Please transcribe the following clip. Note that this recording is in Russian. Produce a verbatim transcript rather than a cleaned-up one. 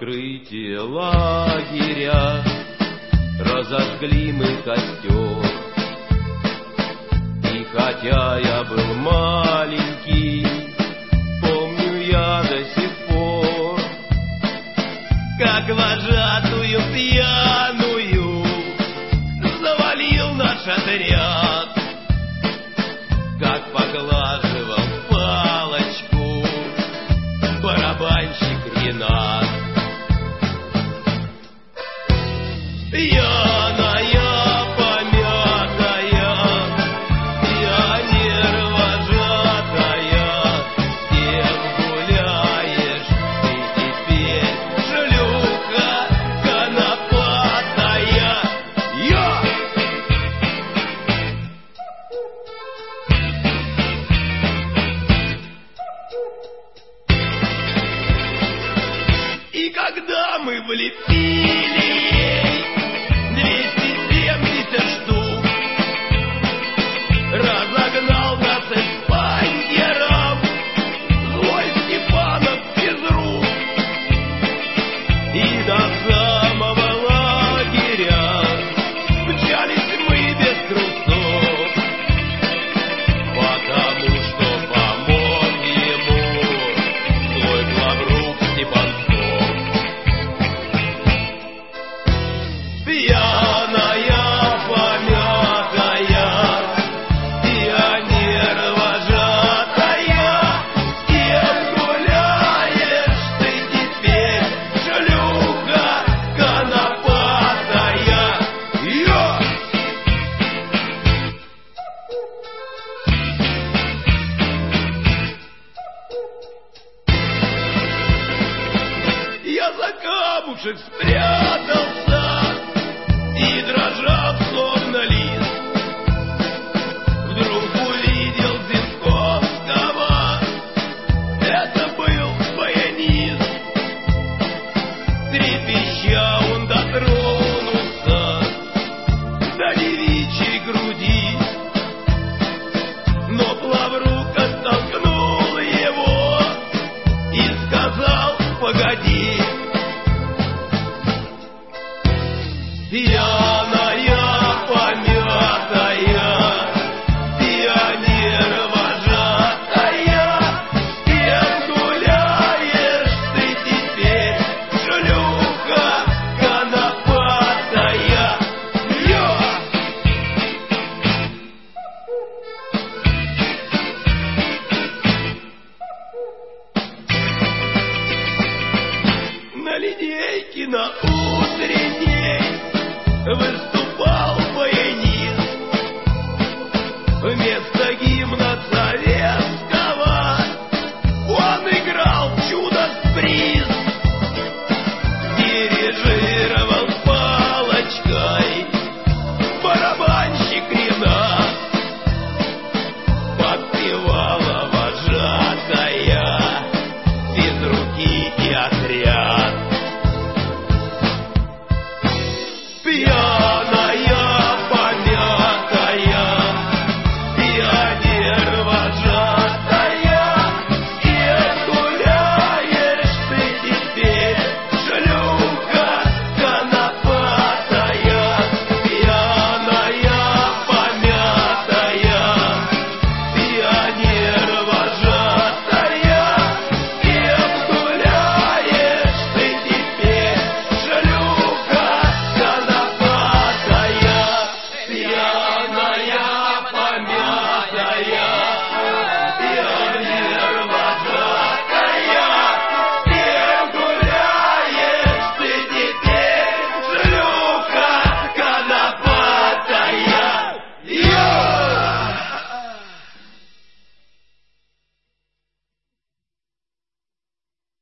открытие лагеря разожгли мы костер. И хотя я был маленький, помню я до сих пор, как вожатую пьяную завалил наш отряд, как поглаживал палочку барабанщик Ренат. Пьяная, помятая, пионер-вожатая, с кем гуляешь ты теперь, шлюха конопатая? Я! И когда мы влепили двести семьдесят штук, разогнал нас эспандером злой Степанов физрук. И до самого лагеря мчались мы без трусов, потому что помог ему злой главрук Степанцов. Пьяная, помятая, пионер-вожатая, с кем гуляешь ты теперь, шлюха конопатая? Я! Я за камушек спрятался и дрожал, словно лист. Вдруг увидел Зинковского, это был баянист. Трепеща он дотронулся до девичьей груди, но главрук оттолкнул его и сказал: погоди. Пьяная, помятая, пионер-вожатая, с кем гуляешь ты теперь, шлюха конопатая? Я! На линейке на утренней в